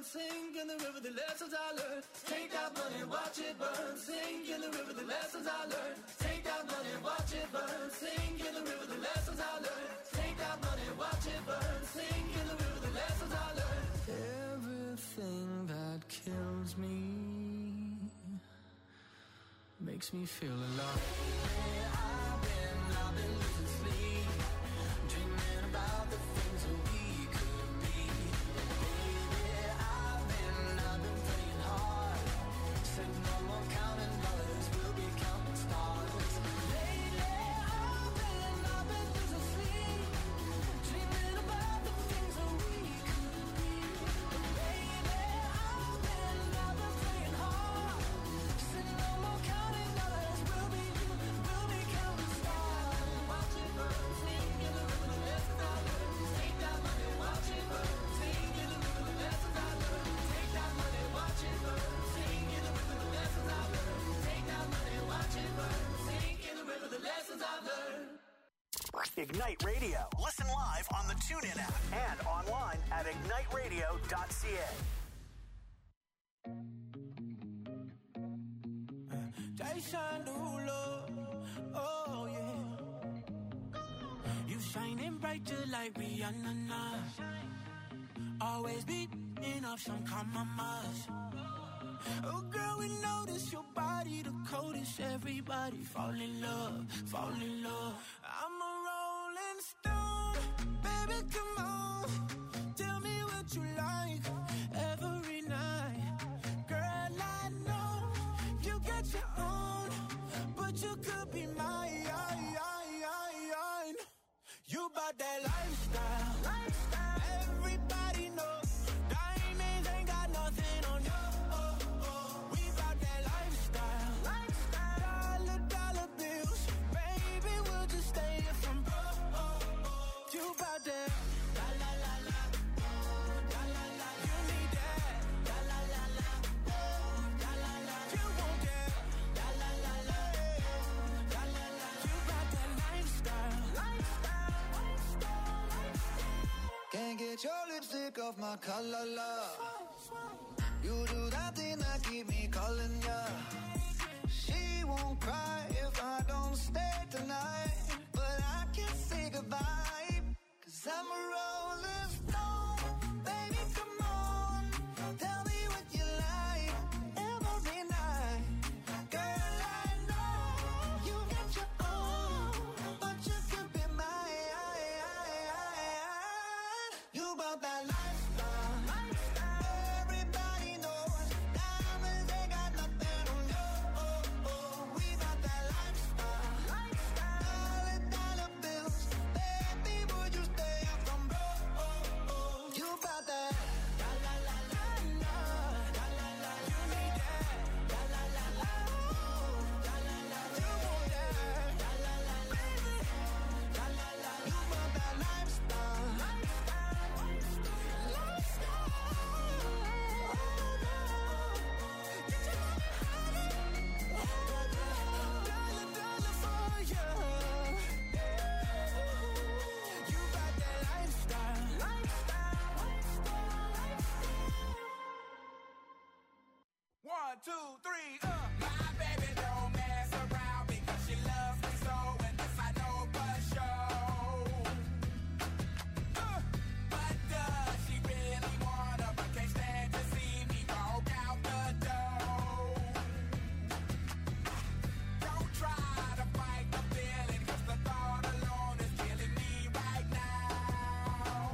burn. Sink in the river, the lessons I learned. Take that money, watch it burn. Sink in the river, the lessons I learned. Take that money, watch it burn. Sink in the river, the lessons I learned. Take that money, watch it burn. Sink in the river, the lessons I learned. Everything that kills me makes me feel alive. I've been losing sleep, dreaming about the things that we could be. Baby, I've been praying hard. Said no more counting dollars, we'll be counting stars. Lately, I've been losing sleep, dreaming about the things that we could be. Baby, I've been praying hard. Said no more counting dollars, we'll be counting stars. Watch it burn, sing in the river, the lessons I learned. Take that money, watch it burn, sing in the river, the lessons I learned. Take that money, watch it burn, sing in the river, the lessons I learned. Take that money, watch it burn, sing in the river, the lessons I learned. Ignite Radio. Listen live on the TuneIn app and online at igniteradio.ca. Jason Derulo, oh yeah. You shining bright just like Rihanna now. Always beating up some compromise. Oh girl, we notice your body the coldest. Everybody fall in love, fall in love. I'm a rolling stone, baby, come on. Tell me what you like every night. Girl, I know you got your own, but you could be mine. You bought that lifestyle. Everybody knows diamonds ain't got nothing on you. We bought that lifestyle. Dollar bills, baby, we'll just stay here from broke. You bought that. La la la la, la la la. You need that. La la la la, la la la. You want that. La la la la, la la la. You bought that lifestyle. Can't get your lipstick off my collar, love. You do that thing that keep me calling ya. She won't cry if I don't stay tonight, but I can't say goodbye, 'cause I'm a rolling stone. Baby, come on, tell me what you like every night. Girl, I know you got your own, but you could be mine. You bought that lifestyle. Everybody knows diamonds ain't got nothing on you. We bought that lifestyle. Dollar bills, baby, would you stay up from broke? You bought that. La la la la la, la la la. You need that. La la la la, la la la. You want that. La la la la, la la la. You bought that lifestyle. One, two, three, My baby don't mess around because she loves me so, and this I know for sure. But does she really wanna, but can't stand to see me walk out the door? Don't try to fight the feeling, 'cause the thought alone is killing me right now.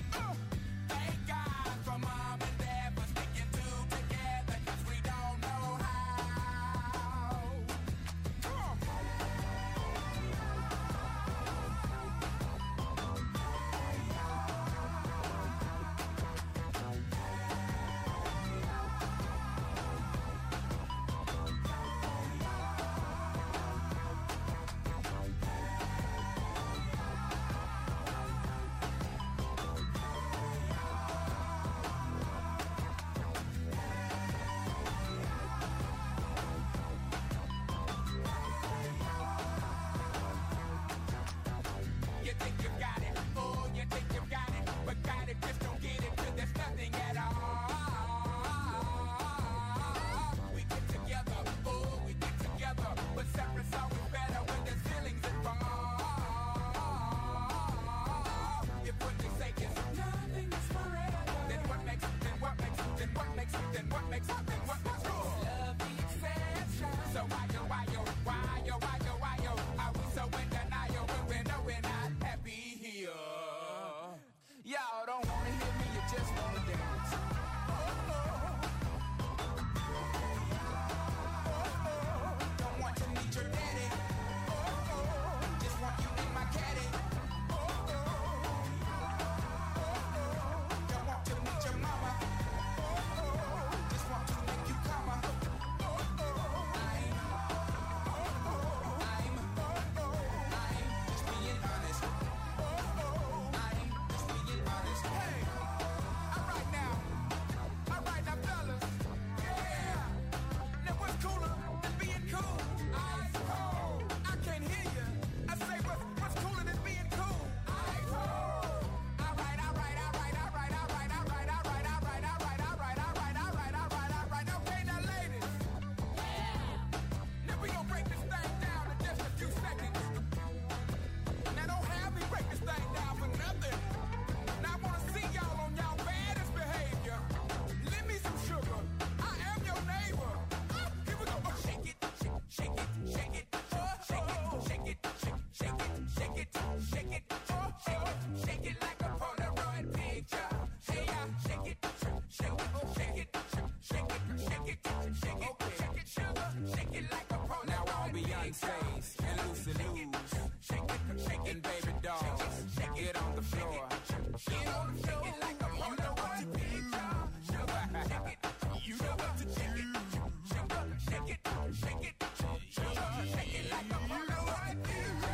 Thank God for mom and dad for sticking two together, 'cause we don't know makes what what's cool? Love the exception. So why yo, are we so in denial when we know we're not happy here? Y'all don't wanna hear me, you just wanna dance. Don't want to meet your daddy. Just want you in my caddy. Don't want to meet your mama. Just want to make you come. I'm just being honest. I'm just being honest. Hey, all right now, fellas. Yeah. Now what's cooler than being cool? Ice cold. I can't hear you. I say what's cooler than being cool? Ice cold. All right. Okay, now ladies. Now we gon' break this thing down in just a few seconds. Now don't have me break this thing down for nothing. Now I wanna see y'all on y'all baddest behavior. Lend me some sugar. I am your neighbor. Here we go. Oh, shake it. Shake it. Shake it. Shake it. Shake it. Shake it. Shake it. Shake it. Shake it like a Polaroid picture. Hey, shake it. Shake it. Shake it. Shake it. Shake it. Shake it. Shake it, sugar. Shake it like a Polaroid. Now all Beyonce's and Lucy Lou's. Shake it. Shake it, baby doll. Get on the floor. Get on the floor. Shake it like a Polaroid picture. Sugar. Shake it. You know what to shake it. Sugar. Shake it. Shake it. Sugar. Shake it like a Polaroid picture.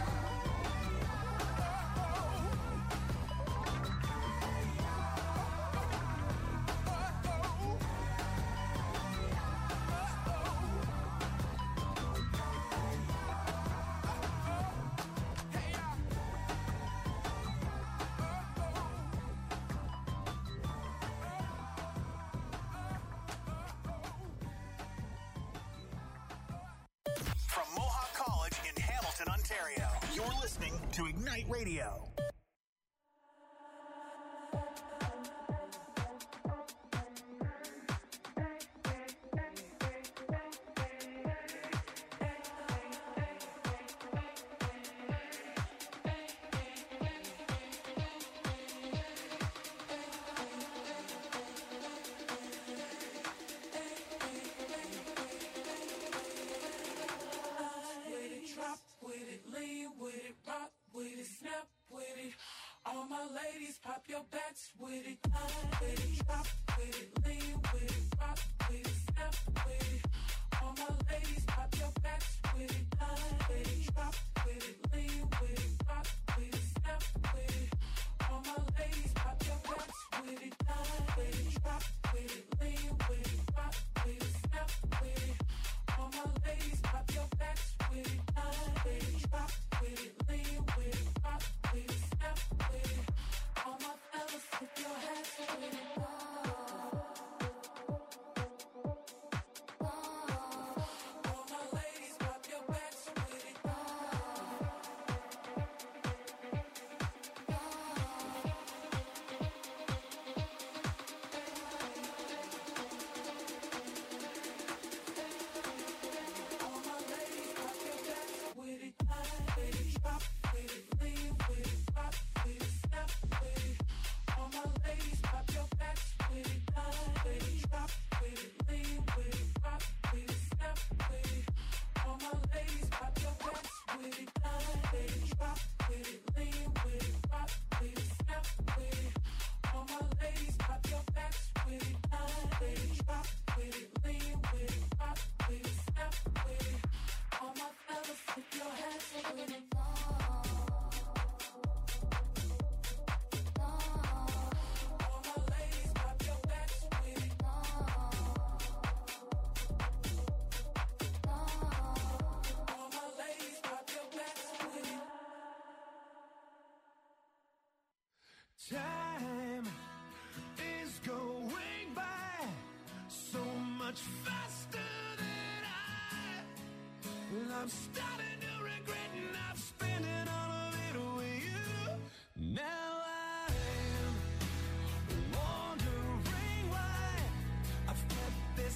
From Mohawk College in Hamilton, Ontario, you're listening to Ignite Radio. With it, drop with it, lean with it, rock with it, snap with it. All my ladies, pop your backs with it. With it, drop with it, lean with it, rock with it, snap with it. All my ladies, pop your backs with it. With it, drop with it, lean with it, rock with it, snap with it. All my ladies, pop your backs with it. With it, drop with it, lean with it, rock with it, snap with it. All my ladies, pop your backs with it. With it, drop with it, lean with it, rock with it, snap with it. All my fellas, put your hands with it. All my ladies, pop your backs with it. All my ladies, pop your backs with it. With it, drop with it, lean with it, rock with it, snap with it. All my ladies, pop your backs with it. With it, drop with it, lean with it, rock with it, snap with it. All my ladies, pop your backs with it. With it, drop with it, lean with it, rock with it, snap with it. All my ladies, pop your backs with it. With it, drop with it, lean with it, rock with it, snap with it. All my fellas, put your hands with it. All my ladies, pop your backs with it. All my ladies, pop your backs with it. Time is going by so much faster than I'm starting to regret not spending all of it with you. Now I'm wondering why I've kept this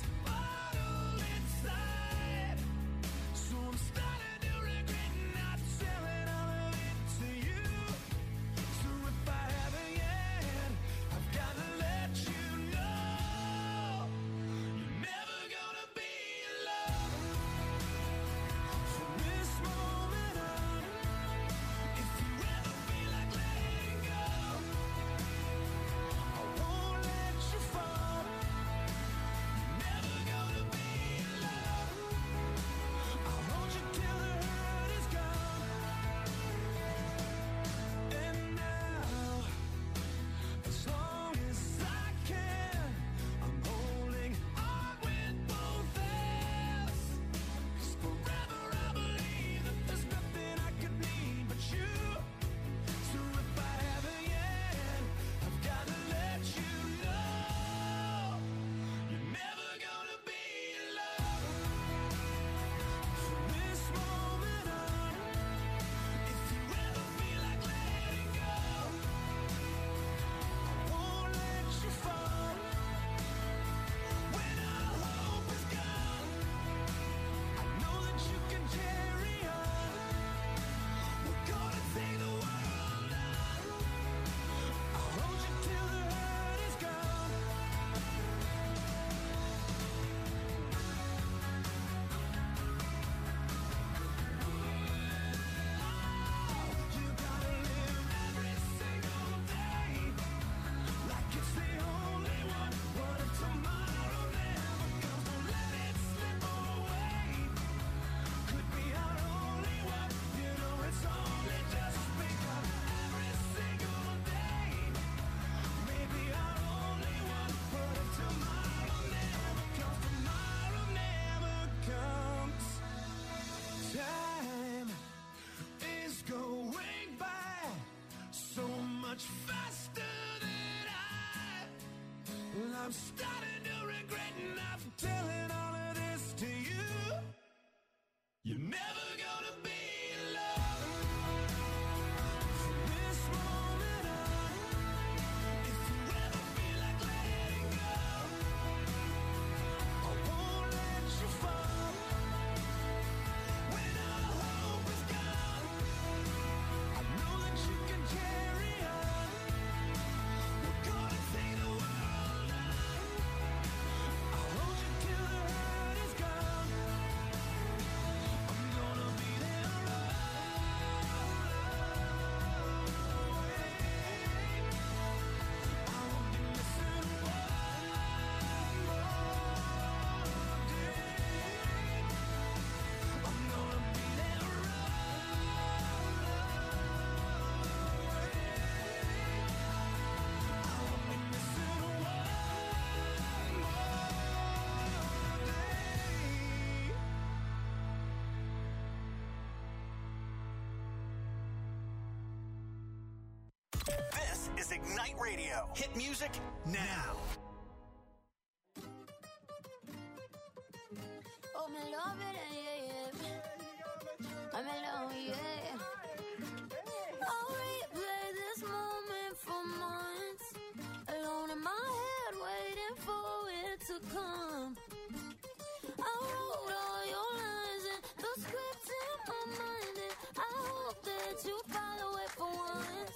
I'm starting to regret not telling all of this to you. You're never gonna be alone from this moment on. If you ever feel like letting go, I won't let you fall. When all hope is gone, I know that you can carry on. We're gonna take the world on. I'll hold you till the hurt is gone. I'm gonna be there always. I won't be missing one more day. I'm gonna be there I won't be missing one more day. This is Ignite Radio. Hit music now. Oh, me love it, yeah. I'm alone, yeah. I'll replay this moment for months. Alone in my head, waiting for it to come. I wrote all your lines and the script in my mind, and I hope that you follow it for once.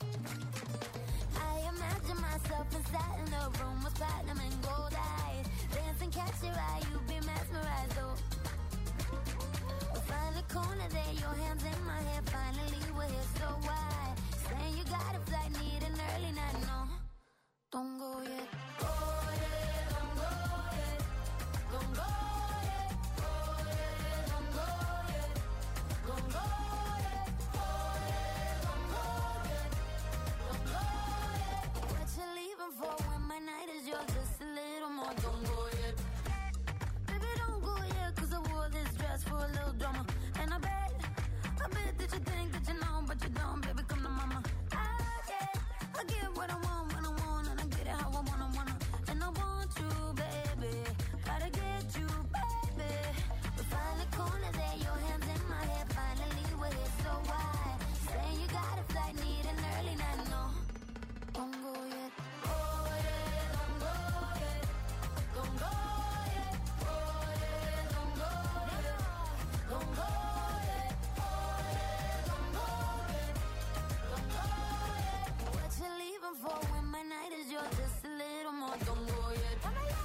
I imagine myself inside in the room with platinum and gold eyes. Dance and catch your eye, you be mesmerized, oh. We'll find a corner there, your hands in my hair. Finally we're here, so why? Saying you got a flight, need an early night, no. Don't go yet. Oh yeah, don't go yet. Don't go yet. Oh yeah, don't go yet. Don't go yet. Oh yeah, don't go yet. Don't go yet. What you leaving for when my night is yours? Just a little more. Don't go yet. Baby, don't go yet, 'cause I wore this dress for a little drama. And I bet that you think that you know, but you don't. Baby, come to mama. I get what I want when I want, and I get it how I wanna. And I want you, baby. Gotta get you, baby. We find a corner there, your hands in my hair. Finally we're here, so why? Saying you got a flight, need an early night, no. Don't go yet. Oh yeah, don't go yet. Don't go yet. Oh yeah, don't go yet. Don't go yet. Oh yeah, don't go yet. Don't go yet. What you leaving for when my night is yours? Just a little more. Don't go yet. La la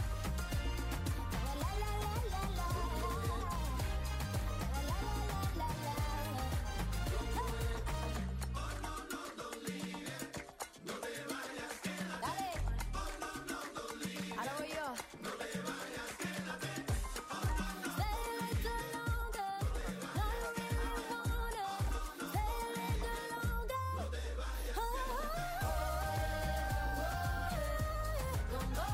la la la la. La la la la la. Dale. Ahora voy yo. Stay a little longer. Don't you really wanna? Stay a little longer. Oh, don't go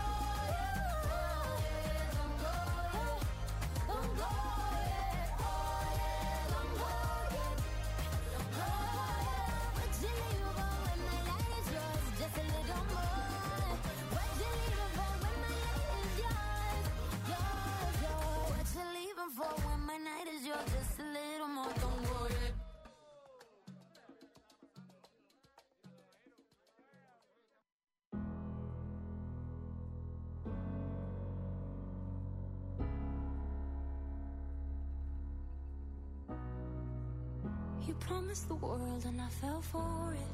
yet. Don't go yet. Don't go yet. Oh yeah, don't go yet. Don't go yet. What you leaving for when my night is yours? Just a little more. What you leaving for when my night is yours? Yours. What you leaving for when my night is yours? Just a little more. Don't go yet. You promised the world and I fell for it.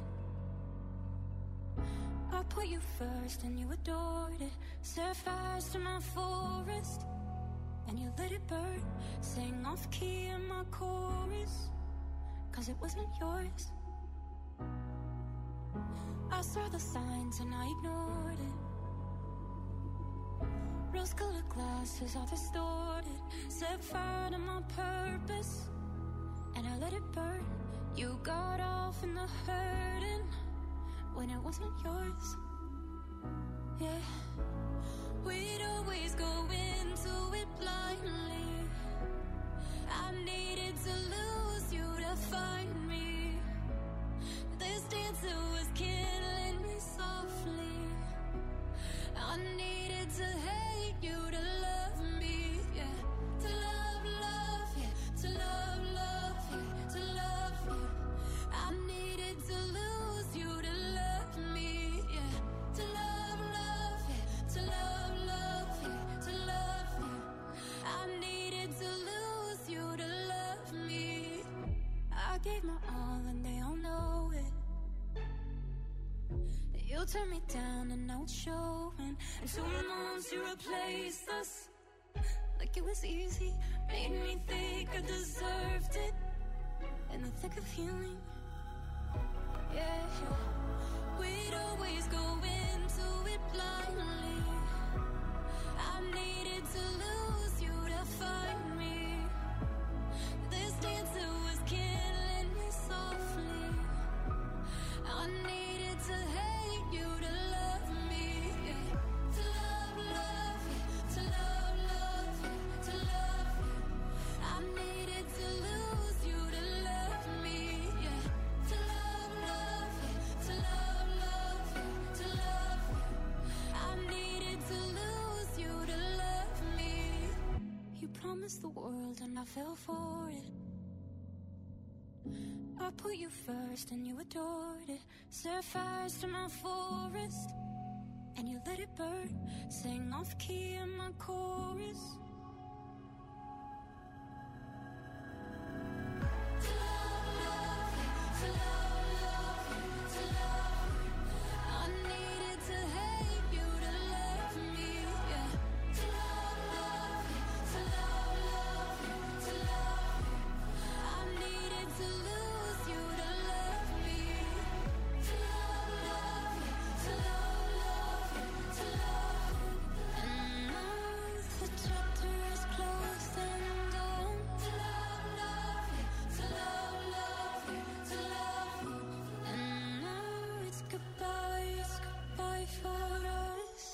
I put you first and you adored it. Set fires to my forest and you let it burn. Sang off key in my chorus, 'cause it wasn't yours. I saw the signs and I ignored it. Rose-colored glasses all distorted. Set fire to my purpose and I let it burn. You got off in the hurting when it wasn't yours. Yeah, we'd always go into it blindly. I needed to lose you to find me. This dancer was killing me softly. I I needed to hate you to love me, yeah. To love, yeah. To love, yeah. To love you. I needed to lose you to love me, yeah. To love, yeah. To love, yeah. To love you. I needed to lose you to love me. I gave my all and they all know it. You turned me down and now it's showing. And 2 months you replaced us like it was easy. Made me think I deserved it. In the thick of healing, yeah. We'd always go into it blindly. I needed to lose you to find me. This dancer was killing me softly. I needed to hate you to love me, yeah. To love, yeah. To love, yeah. To love you. I needed to lose you to love me, yeah. To love, yeah. To love, yeah. To love you. I needed to lose you to love me. You promised the world and I fell for it. I put you first and you adored it. Set fires to my forest and you let it burn. Sang off key in my chorus. To love, to love, to love. I needed to hate you to love me, yeah. To love, to love, to love. I needed to lose you to love me. To love, to love, to love. And now the chapter is closed and done. To love, to love, to love. And now it's goodbye for us.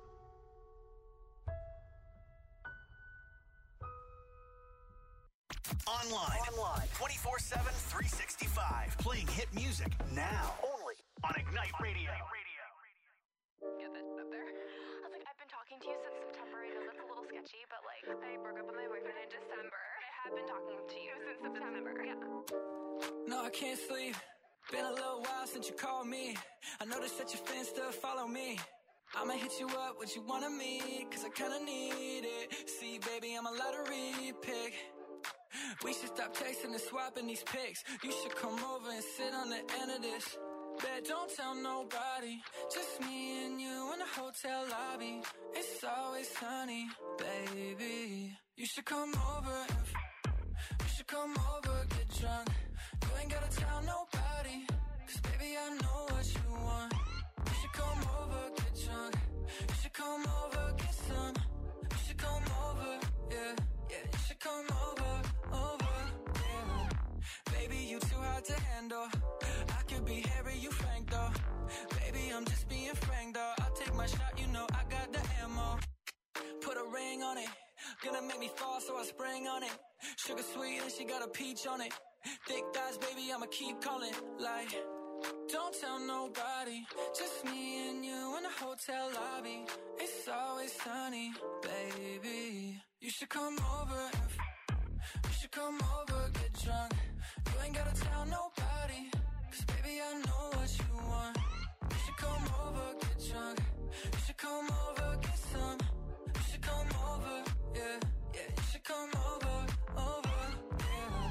Online 24/7, 365. Playing hit music now. Only on Ignite Radio. Get that up there. I was like, I've been talking to you since September. I know that's a little sketchy, but like, I broke up with my boyfriend in December. I have been talking to you since September. Yeah. No, I can't sleep. Been a little while since you called me. I noticed that your fans still follow me. I'ma hit you up, what you want of me, cause I kinda need it. See, baby, I'm a lottery pick. We should stop texting and swapping these pics. You should come over and sit on the end of this. Bet don't tell nobody. Just me and you in the hotel lobby. It's always sunny, baby. You should come over you should come over, get drunk. You ain't gotta tell nobody, cause baby I know what you want. You should come over, get drunk. You should come over, get some. You should come over, yeah. You should come over, yeah. Baby, you too hard to handle. I could be Harry, you Frank though. Baby, I'm just being frank though. I'll take my shot, you know I got the ammo. Put a ring on it. Gonna make me fall, so I sprang on it. Sugar sweet and she got a peach on it. Thick thighs, baby, I'ma keep calling. Like, don't tell nobody. Just me and you in the hotel lobby. It's always sunny, baby. You should come over you should come over, get drunk. You ain't gotta tell nobody, cause baby I know what you want. You should come over, get drunk. You should come over, get some. You should come over, yeah. You should come over, yeah.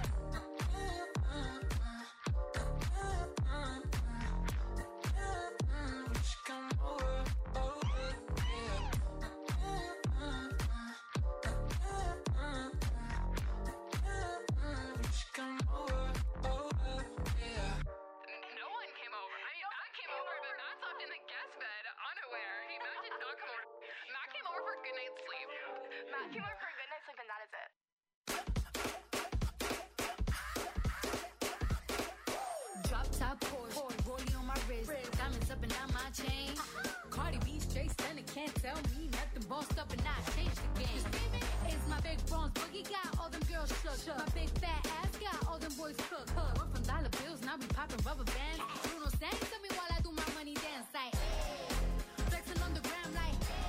You should come over, yeah. You should come over, yeah. No one came over. I mean, Matt came over, but Matt slept in the guest bed, unaware. Matt did not come over. Matt came over for a good night's sleep. Matt came over for a good night's sleep, and that is it. Drop top Porsche, rollie on my wrist, diamonds up and down my chain. Cardi B straight stunning, can't tell me nothing. Bossed up and I changed the game. It's my big bronze boogie, got all them girls shook. My big fat ass got all them boys cooked. We're from dollar bills, now we popping rubber bands. Bruno sang to me while I do my money dance like, flexing on the gram like,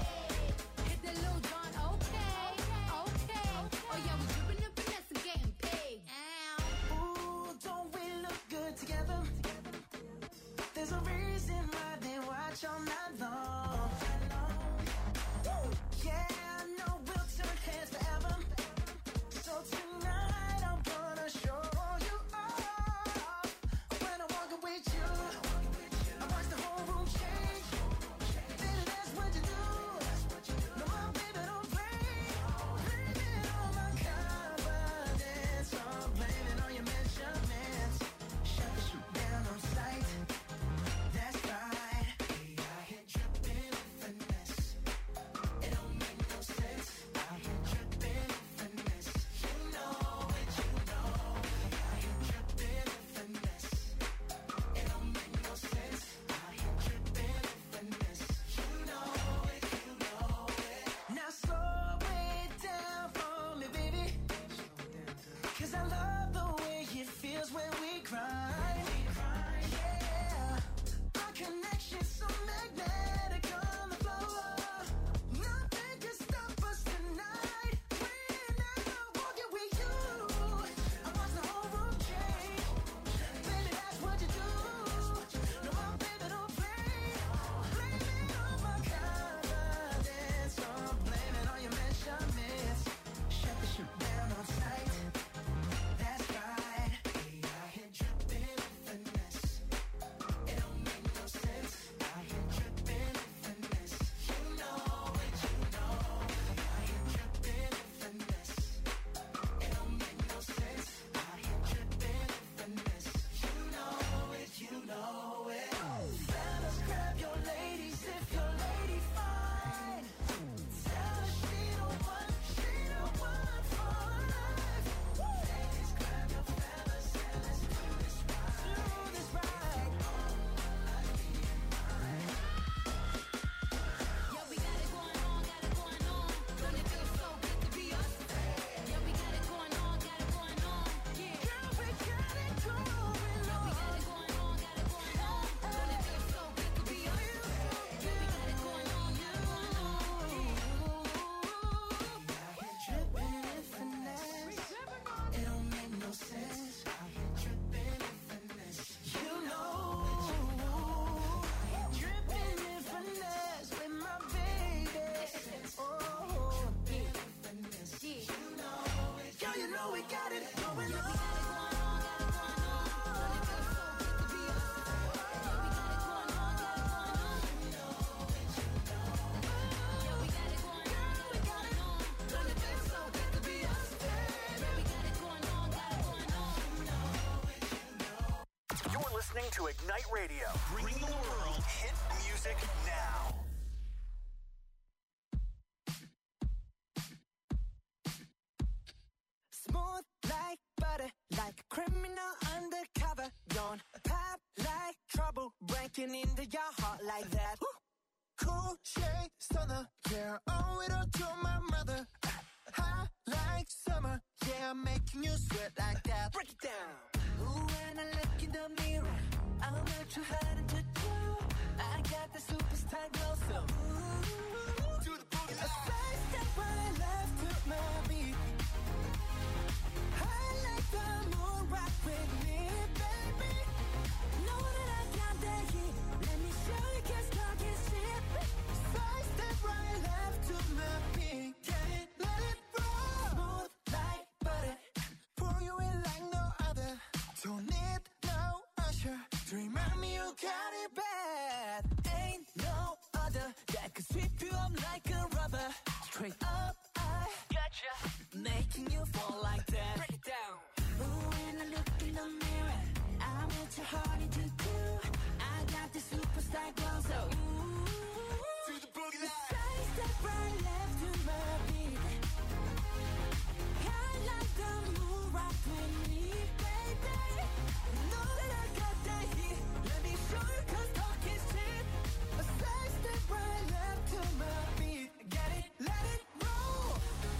to Ignite Radio, bringing the world hit music now. Smooth like butter, like a criminal undercover. Don't pop like trouble, breaking into your heart like that. Cool shade stunner, yeah, owe it all to my mother. Hot like summer, yeah, I'm making you sweat like that. Break it down. Ooh, when I look in the mirror, I'm not too hard to do. I got the superstar glow, so ooh, do the boogie. A side step right left to my beat. I like the moon rock with me, baby. Know that I got the heat. Let me show you, 'cause talk is cheap. Side step right left to my beat. Get it, let it roll. Smooth like butter. Pour you in like no other. Don't need no usher to remind me you got it bad. Ain't no other that could sweep you up like a rubber. Straight up, I gotcha. Making you fall like that. Break it down. Ooh, when I look in the mirror, I'm at your heart to do. I got the superstar glow, so ooh, to the boogie line. Side step right left to my beat. I like the moon rock with me, baby. Know that I got that heat. Let me show you, 'cause talk is cheap. A side step right left to my beat. Get it, let it roll.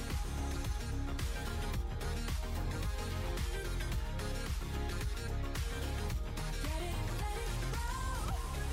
Get it, let it roll.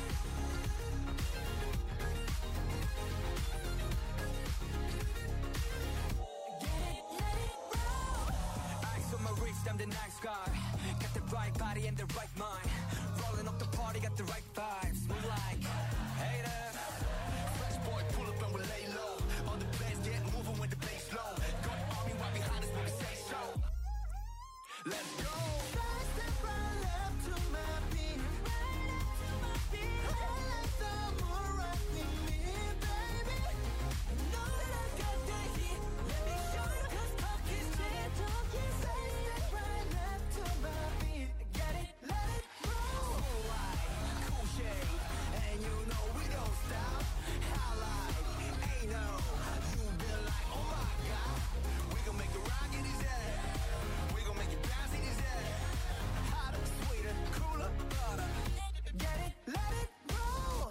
Get it, let it roll. Ice on my wrist, I'm the nice guy. Got the right body and the right mind. Rolling up the party, got the right vibes. Move like haters. Fresh boy, pull up and we lay low. All the players get moving when the bass low. Got the army right behind us when we say so. Let's go. Side step right left to my beat. Right left to my beat. I like the moon rock with me, baby. Know that I got that heat. Let me show you, 'cause talk is cheap. Side step right left to my beat. Get it, let it roll. Cool light, cool shade, and you know we don't stop. Highlight, ain't no. You been like, oh my God. We gon' make it rock in his head. We gon' make it bounce in his head. Hotter, sweeter, cooler, butter. Get it, let it roll.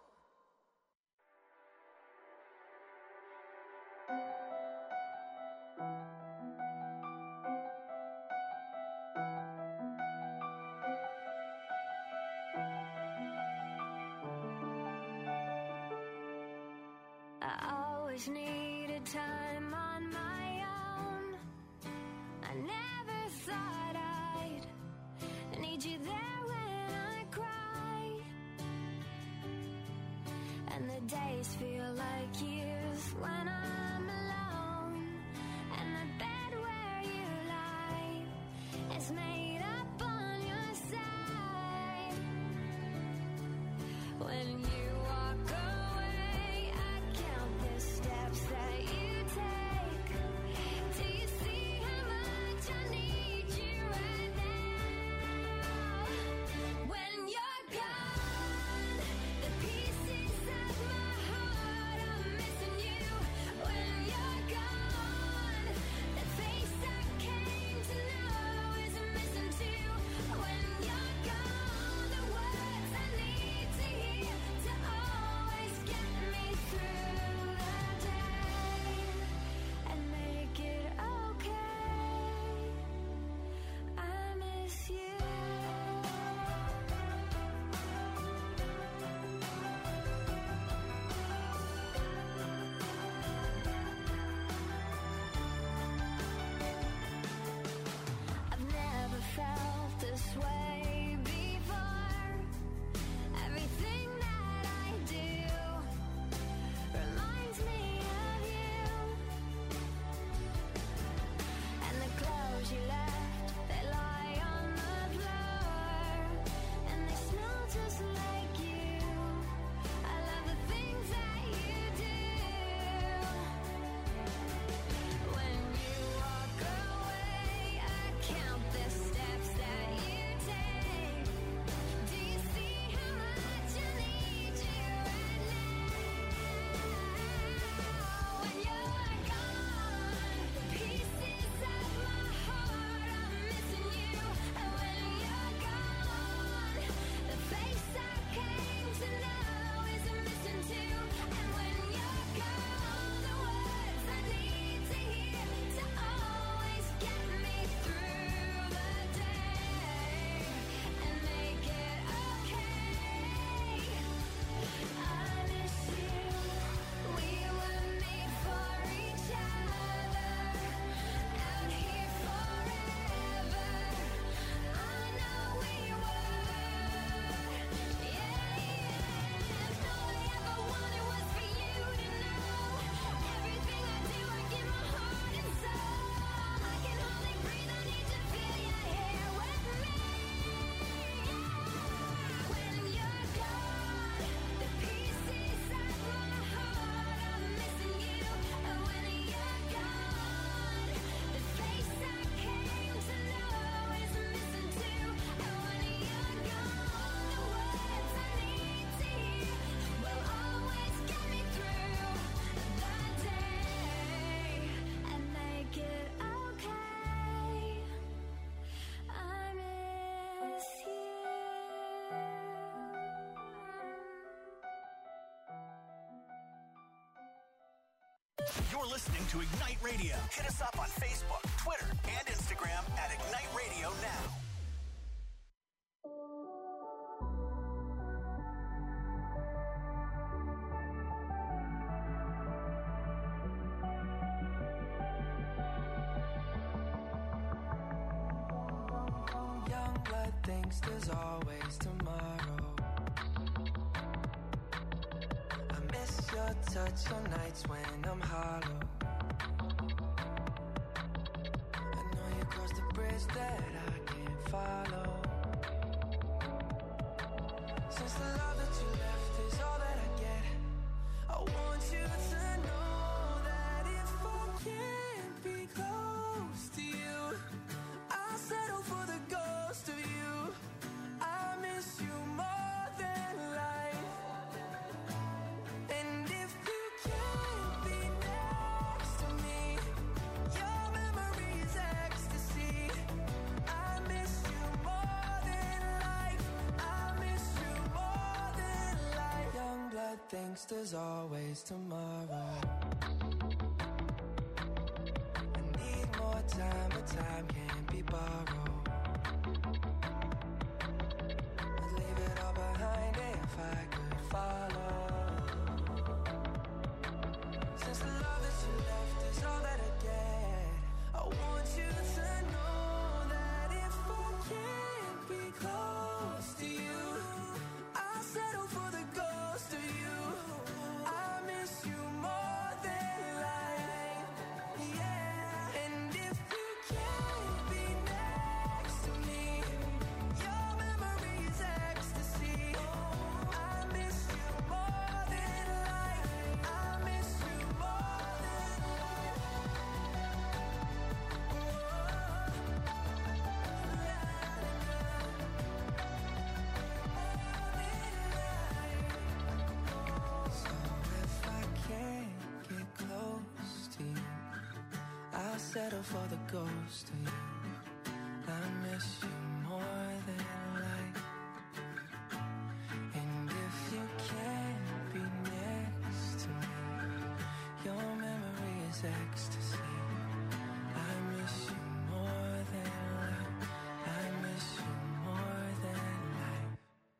I always needed time on my own. I never thought I'd need you there when I cry. And the days feel like years when I'm alone. And the bed where you lie is made up on your side. When you walk away, I count the steps that you take. Do you see how much I need you right now? When you're gone, the pieces of my heart are missing you. When You're listening to Ignite Radio. Hit us up on Facebook, Twitter, and Instagram at Ignite Radio Now. Young blood thinks there's always tomorrow. I miss your touch on nights when I'm hollow. I know you crossed the bridge that I can't follow. Since the love that you left is all that I get, I want you to know that if I can't be close to you, I'll settle for the ghost of you. I miss you more than life. And if you can't be next to me, your memory is ecstasy. I miss you more than life. I miss you more than life. Young blood thinks there's always tomorrow. I need more time, but time can't be borrowed. I'd leave it all behind if I could follow. Since the love that you left is all that I get, I want you to know that if I can't be close to you, I'll settle for the ghost of you. I miss you more than life. Yeah. And if you can't be next to me, your memory is ecstasy. I miss you more than life. I miss you more than life. So if I can't get close to you, I'll settle for the ghost of you. I miss you more than life. And if you can't be next to me, your memory is ecstasy. I miss you more than life. I miss you more than life.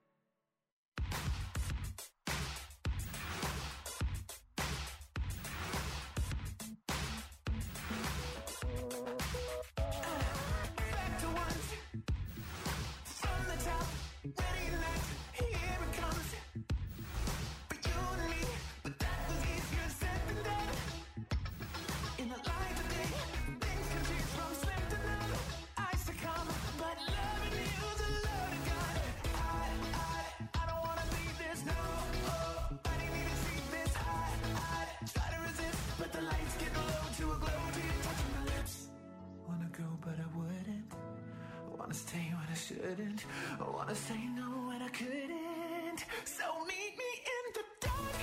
Back to once, from the top, ready tonight, here it comes. For you and me, but that was easier said than done. In the light of day, things can change from slim to none. I succumb, but loving you's a loaded gun. I don't wanna leave this, no. Oh, I didn't even see this. I try to resist, but the lights get low to a glow till you're touching my lips. Wanna go, but I wouldn't. Wanna stay when I shouldn't. Wanna say no when I couldn't. So meet me in the dark.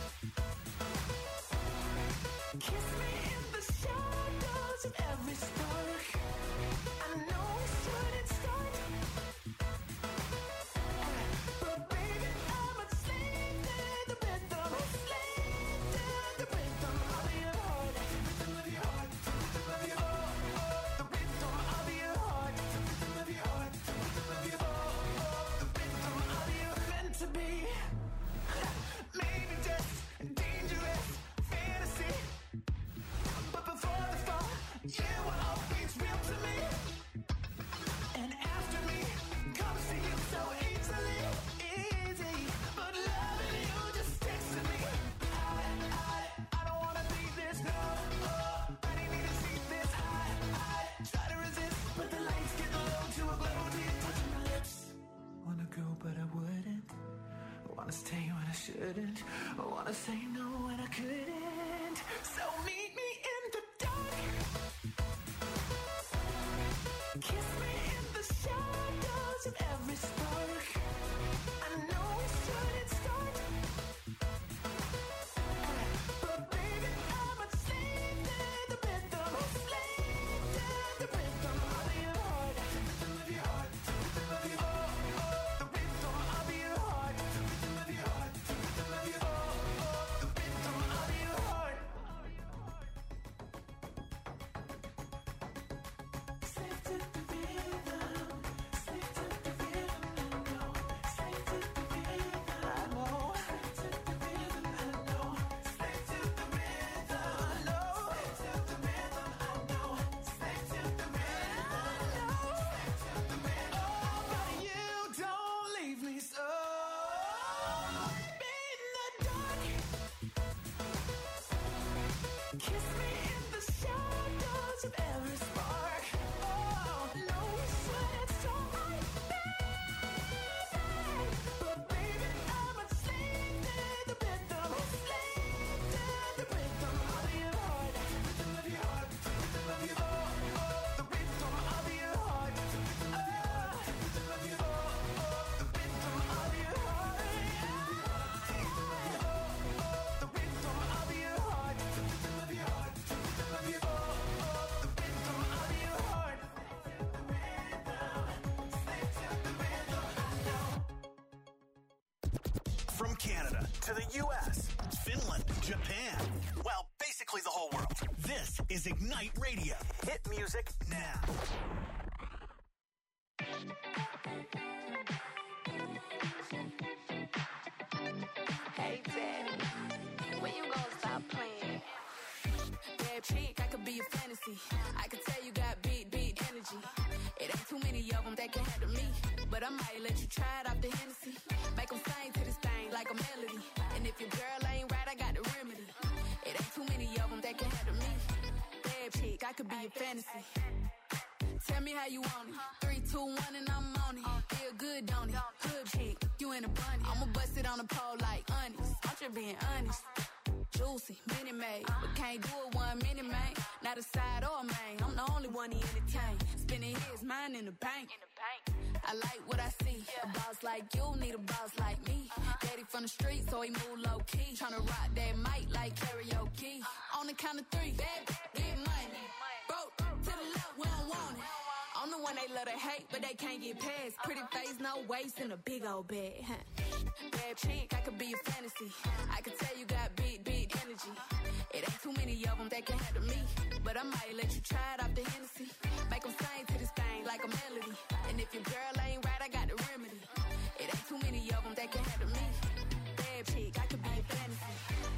Kiss me in the shadows of every spark. I know we shouldn't start, but baby, I'm a slave to the rhythm. Slave to the rhythm of your heart. Rhythm of your heart. Rhythm of your heart. The rhythm of your heart. Rhythm of your heart. Rhythm of your heart. The rhythm of your meant to be. Maybe just dangerous fantasy, but before the fall, you were always real to me. And after me comes to you so easily, easy. But loving you just sticks to me. I don't wanna be this, no. I didn't even see this. I try to resist, but the lights get low to a glow till you're touching my lips. Wanna go, but I wouldn't. Wanna stay when I shouldn't. Wanna say no when I couldn't. So meet me in the dark. Kiss me in the shadows of every spark. I know we shouldn't start, but baby, I'm a slave to the rhythm. Slave to the rhythm of your heart. Rhythm of your heart. Rhythm of your heart. The rhythm of your heart. Rhythm of your heart. Rhythm of your heart. The rhythm of your heart. to the U.S., Finland, Japan. Well, basically the whole world. This is Ignite Radio. Hit music now. Hey, Daddy, when you gonna stop playing? Bad chick, I could be a fantasy. I could tell you got big energy. It ain't too many of them that can handle me. But I might let you try it off the Hennessy. Make them sing to this thing like a melody. And if your girl ain't right, I got the remedy. It ain't too many of them that can handle me. Bad chick, I could be a fantasy. Tell me how you want it. 3, 2, 1, and I'm on it. Feel good, don't it? Hood chick, you in a bunny. I'ma bust it on the pole like honest. I'm just being honest. Juicy, mini made, but can't do it 1 minute, man. Not a side or a main. I'm the only one he entertain. Spending his mind in the bank. I like what I see. A boss like you need a boss like me. Daddy from the street, so he move low key. Tryna rock that mic like karaoke. On the count of 3, get money. Broke to the left, we don't want it. I'm the one they love to hate, but they can't get past. Pretty face, no waist, and a big old bag. Bad chick, I could be a fantasy. I could tell you got big energy. It ain't too many of them that can handle me. But I might let you try it off the Hennessy. Make them sing to this thing like a melody. And if your girl ain't right, I got the remedy. It ain't too many of them that can handle me. Bad chick, I could be a fantasy.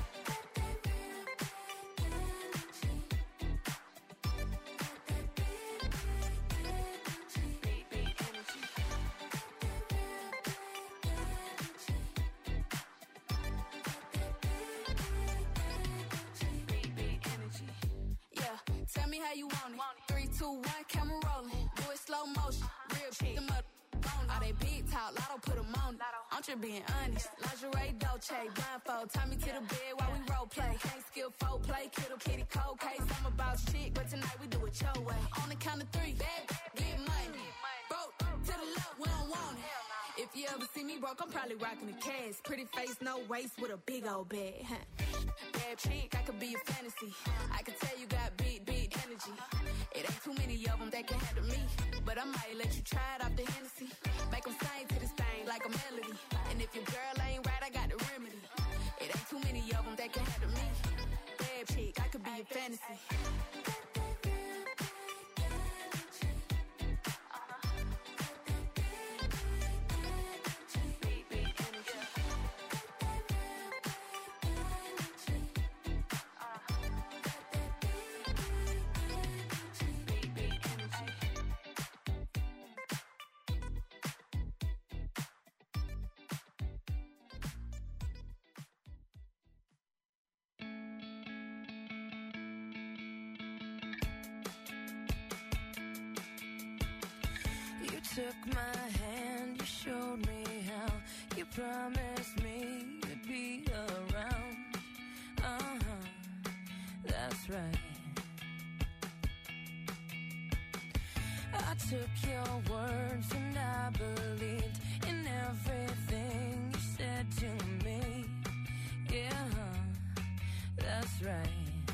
Tell me how you want it. 3, 2, 1, camera rolling. Do it slow motion. Real chick, them up. All they big talk, Lotto put them on it. I'm just being honest. Lingerie, Dolce, blindfold. Tie me to the bed while we role play. Can't skill folk play, kiddo, kitty, cold case. I'm about chick, but tonight we do it your way. On the count of 3, get money. Broke to the left, we don't want it. If you ever see me broke, I'm probably rocking the cash. Pretty face, no waist, with a big old bag. Bad chick, I could be a fantasy. I could tell you got big energy. It ain't too many of them that can handle me. But I might let you try it off the Hennessy. Make them sing to this thing like a melody. And if your girl ain't right, I got the remedy. It ain't too many of them that can handle me. Bad chick, I could be a fantasy. Took my hand, you showed me how. You promised me you'd be around. That's right. I took your words and I believed in everything you said to me. Yeah, that's right.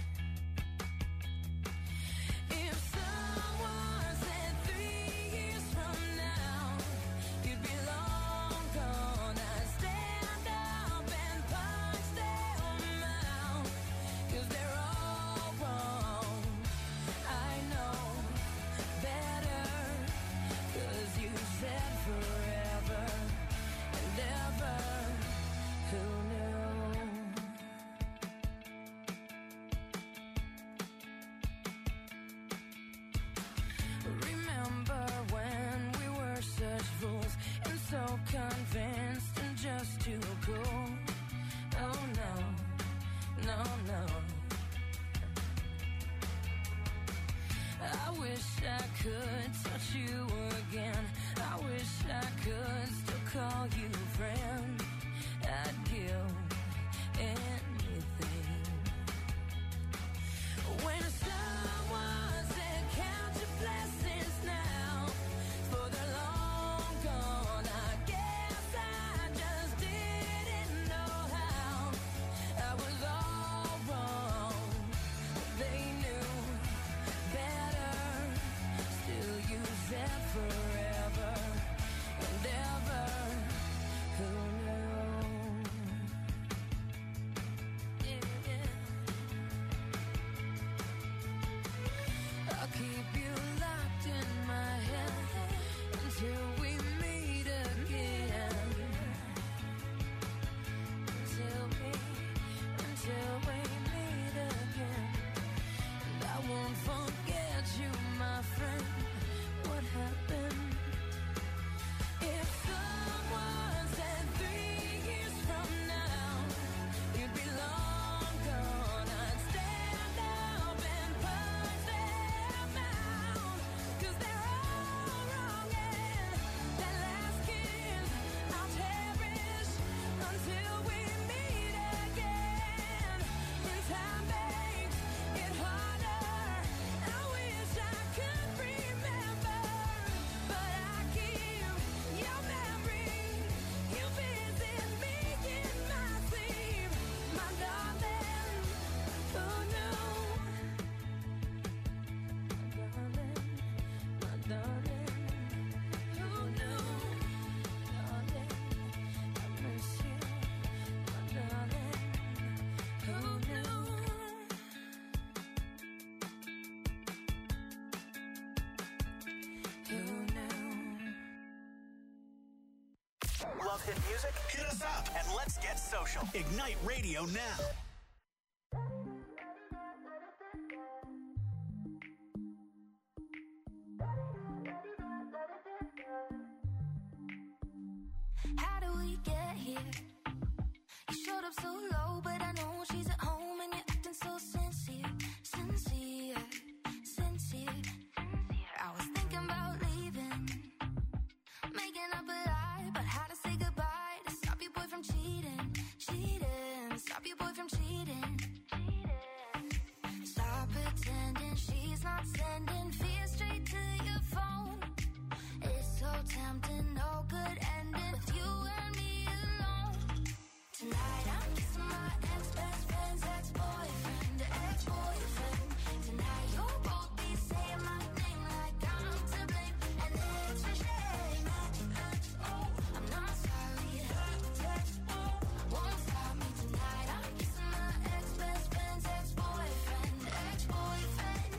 Convinced and just too cool. Oh no, no, no. I wish I could touch you again. I wish I could still call you friend. I'd give anything. When someone said count your blessings now, for the long gone, I guess I just didn't know how. I was all wrong. They knew better. Still you said forever and ever. Who knew? love hit music? Hit us up and let's get social. Ignite Radio now. How do we get here? You showed up so low, but I know she's at home and you're acting so sincere. I was thinking about leaving, making up a lie about how to say goodbye to stop your boy from cheating. Stop your boy from cheating. Stop pretending she's not sending fear straight to your phone. It's so tempting, no good ending with you and me alone. Tonight I'm kissing my ex-best friend's ex-boyfriend, ex-boyfriend. Tonight you'll both be saying my name like I'm to blame, and it's a shame. I'm not sorry, won't stop me tonight. I'm kissing my ex-best friend's ex-boyfriend, ex-boyfriend.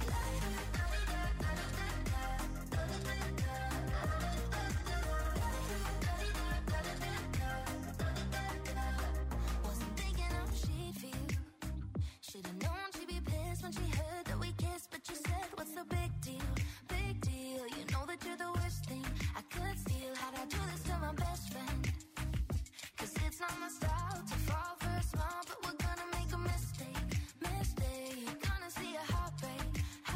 Wasn't thinking how she'd feel. Should've known she'd be pissed when she heard that we kissed, but you said, what's the big deal? Big deal. You know that you're the worst thing I could steal. How'd I do this to my best friend? 'Cause it's not my style to fall for a smile, but we're gonna make a mistake. Gonna see a heartbreak.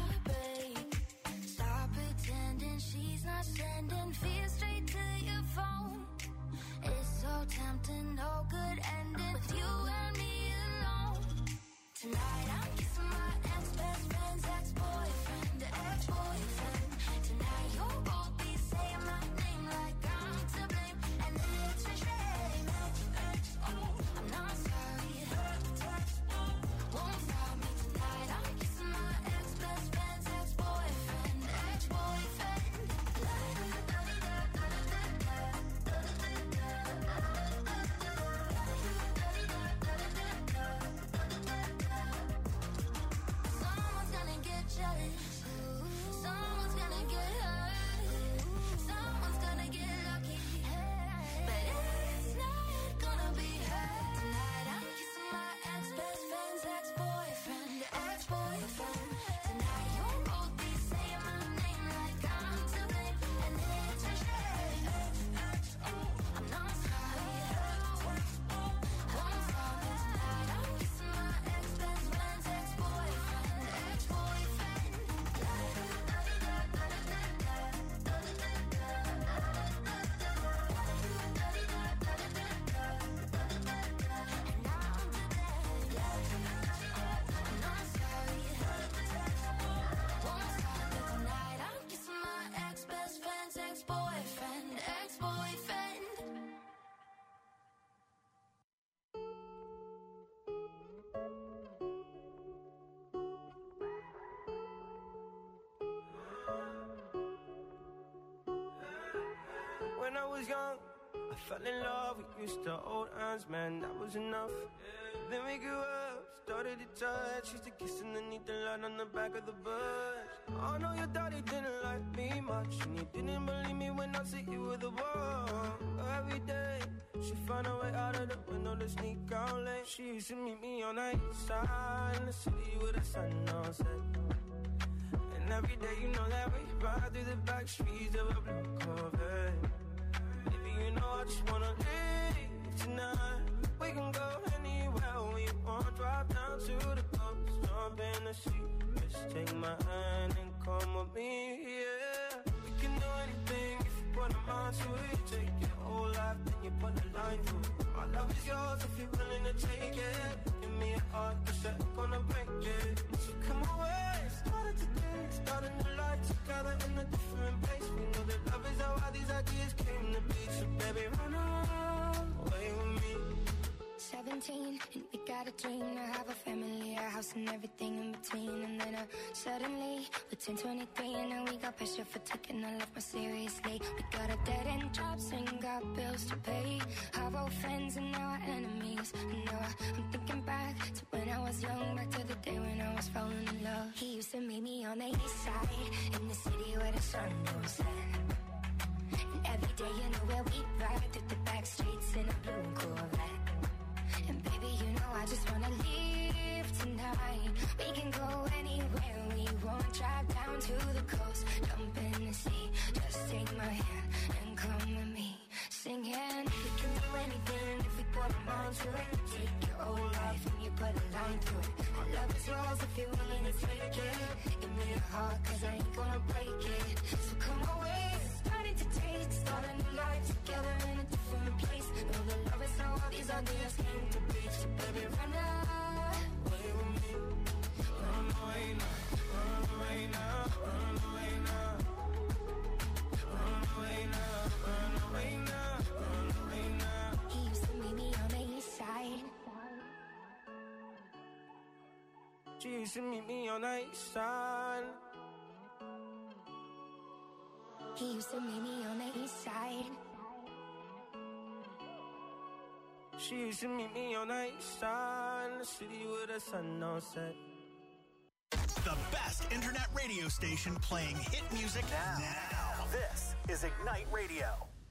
Stop pretending she's not sending fear straight to your phone. It's so tempting, no good ending with you and me alone. Tonight I'm kissing my ex-best friend's ex-boyfriend, ex-boyfriend. Tonight you'll both be saying my name like I'm to blame, and it's a shame. I'm not sorry, won't stop me tonight. I'm kissing my ex-best friend's ex-boyfriend, ex-boyfriend. Someone's gonna get jealous. Someone's gonna get hurt. Someone's gonna get lucky. But it's not gonna be her. Tonight I'm kissing my ex-best friend's ex-boyfriend, ex-boyfriend. Tonight you'll both be saying my name like I'm to blame, and it's a shame. I'm not sorry, won't stop me tonight. I'm kissing my ex-best friend's ex-boyfriend, ex-boyfriend. And now I'm to blame. I'm not sorry, won't stop me tonight. I'm kissing my ex-best friend's ex-boyfriend, ex-boyfriend. When I was young, I fell in love. We used to hold hands, man, that was enough. Then we grew up, started to touch. Used to kiss underneath the light on the back of the bus. I know your daddy didn't like me much, and he didn't believe me when I said you were the one. Every day, she found a way out of the window to sneak out late. She used to meet me on the east side in the city with the sun on set. And every day, you know that we ride through the back streets of a blue Corvette. Baby, you know I just wanna leave tonight. We can go anywhere we want. Drive down to the coast, jump in the sea. Just take my hand and come with me, yeah. We can do anything if you put a mind to it. Take your whole life, then you put a line through it. My love is yours if you're willing to take it. Give me a heart, 'cause I'm gonna break it. So come away, started today, starting the light together in a different place. We know that love is how all these ideas came to be. So baby, run away with me. 17, and we got a dream to have a family, a house and everything in between. And then suddenly, we're 10, 23, and now we got pressure for taking our life more seriously. We got a dead-end jobs and got bills to pay. Our old friends and now our enemies. And now I'm thinking back to when I was young, back to the day when I was falling in love. He used to meet me on the east side, in the city where the sun goes set. And every day you know where we ride through the back streets in a blue Corvette. And baby, you know I just wanna leave tonight. We can go anywhere we want. Drive down to the coast, jump in the sea. Just take my hand and come with me. Singing, we can do anything if we put our minds to it. Take your whole life and you put a line through it. My love is yours if you're willing to take it. Give me your heart, cause I ain't gonna break it. So come away, starting to taste. Start a new life together in a different place. Know the love is how all these ideas came to be. So baby, run away with me. Run away now, run away now, run away now. Run away now, run away now, run away now. He used to meet me on the east side. She used to meet me on the east side. He used to meet me on the east side. She used to meet me on the east side, in the city where the sun don't set. The best internet radio station playing hit music now. This is Ignite Radio.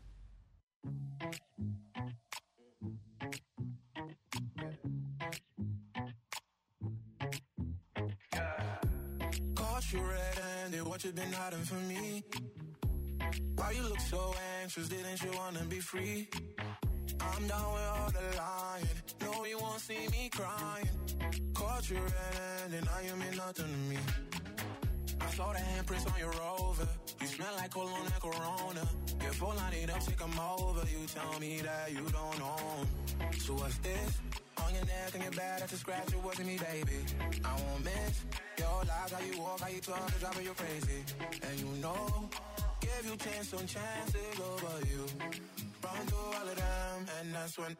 Caught you red-handed, what you been hiding from me? Why you look so anxious, didn't you wanna be free? I'm down with all the lying, no you won't see me crying. Caught you red-handed, now you mean nothing to me. I saw the handprints on your Rover, you smell like cologne and Corona. Your phone line it up, take 'em over, you tell me that you don't know 'em. So what's this? On your neck and your back, that's a scratch, it wasn't me, baby. I won't miss your lies, how you walk, how you talk, it's driving you crazy. And you know, give you chance on chances over you. Run through all of them, and that's when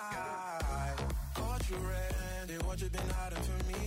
I caught you red-handed, what you been hiding from me?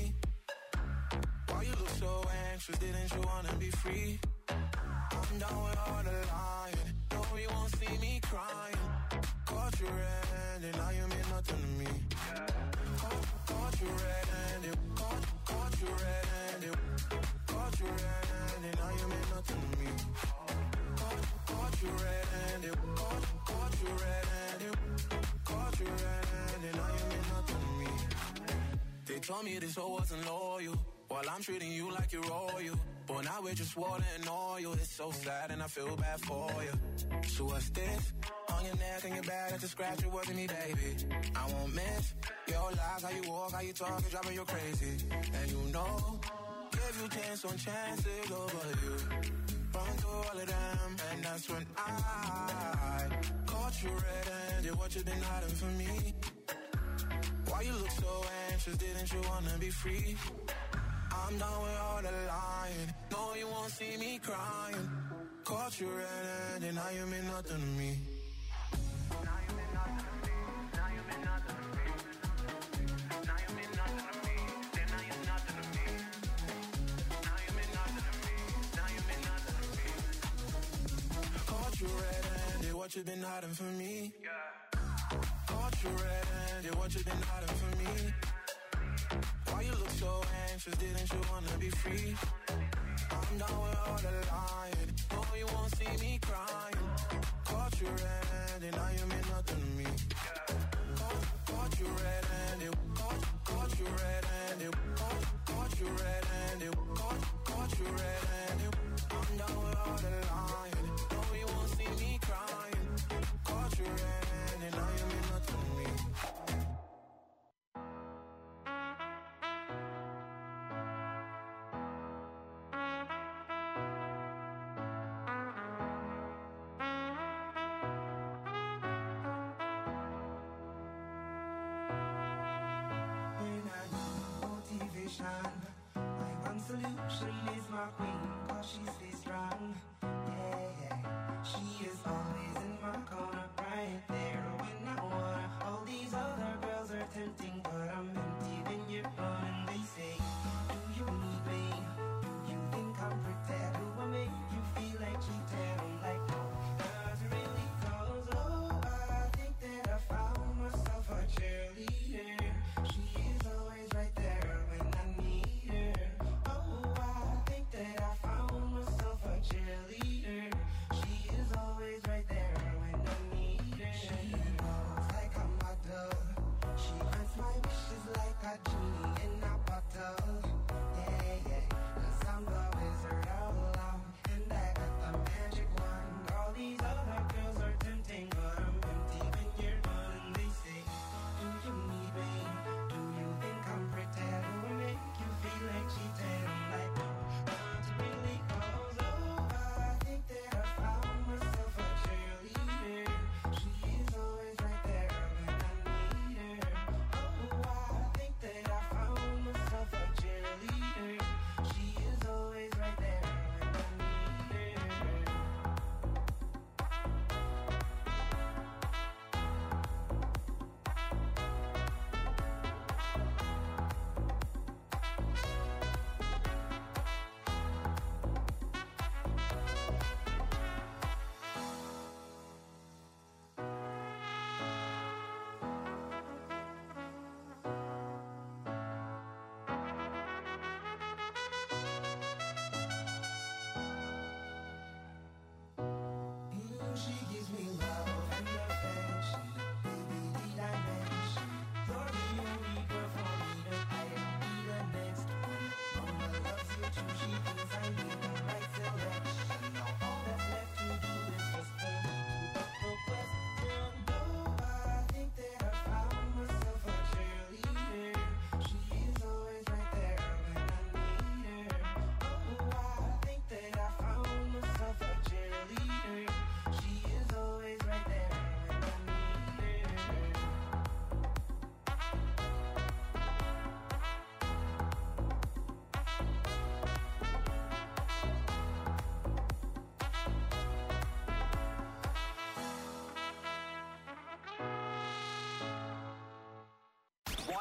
Why you look so anxious, didn't you wanna be free? I'm down with all the lying, no you won't see me crying. Caught you red-handed, now you mean nothing to me. Caught you red-handed, caught you red-handed, caught you red-handed, now you mean nothing to me. Caught you red-handed, caught you red-handed, caught you red-handed, now you mean nothing to me. They told me this hoe wasn't loyal, while I'm treating you like you're royal. But now we're just water and oil, it's so sad and I feel bad for you. So what's this? On your neck and your back, that's a scratch, it wasn't me, baby. I won't miss your lies, how you walk, how you talk, it's driving you crazy. And you know, give you chance on chances over you. Run through all of them, and that's when I caught you red-handed, what you been hiding from me? Why you look so anxious, didn't you wanna be free? I'm done with all the lying, no you won't see me crying. Caught you red-handed, now you mean nothing to me. Now you mean nothing to me, now you mean nothing to me. Now you mean nothing to me, then now you're nothing to me. Now you mean nothing to me, now you mean nothing to me. Caught you red-handed, what you been hiding from me? Caught you red-handed, what you been hiding from me? Why you look so anxious, didn't you wanna be free? I'm down with all the lying, no you won't see me crying. Caught you red-handed, now you mean nothing to me. Caught you red-handed, caught you red-handed, caught you red-handed, caught you red-handed. I'm down with all the lying, no you won't see me crying. Caught you red-handed, now you mean nothing to me. My one solution is my queen, cause she stays strong. Yeah, yeah. She is always in my corner, right there when I wanna. All these other girls are tempting, but I'm empty when you're gone. And they say, do you need me? Do you think I'm pretend? Do I make you feel like cheating? I'm like, no, does it really? Cause, oh, I think that I found myself a cheerleader. She is always right there when I need her. Oh, I think that I found myself a cheerleader. She is always right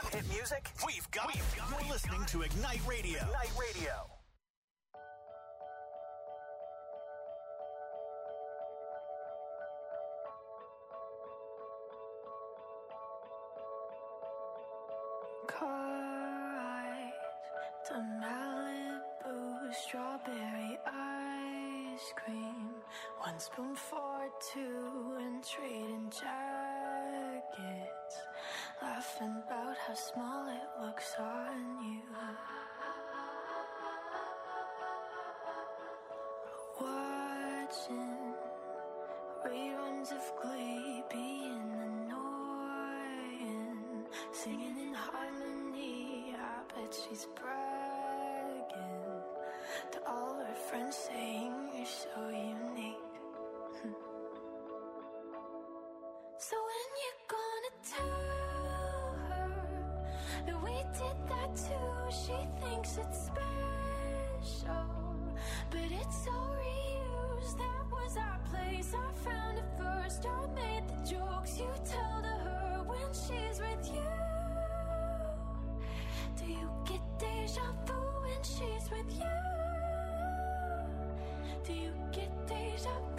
Hit music? We've got it. You're listening to Ignite Radio. Ignite Radio. Car ride to Malibu, strawberry ice cream, 1 spoon for 2 and trading jackets, laughing about how small it looks on you. Watching reruns of Glee, being annoying, singing in harmony. I bet she's bragging to all her friends, saying you're so unique. So when you gonna tell her that we did that too? She thinks it's special, but it's so reused. That was our place, I found it first. I made the jokes you tell to her when she's with you. Do you get deja vu when she's with you? Do you get deja vu?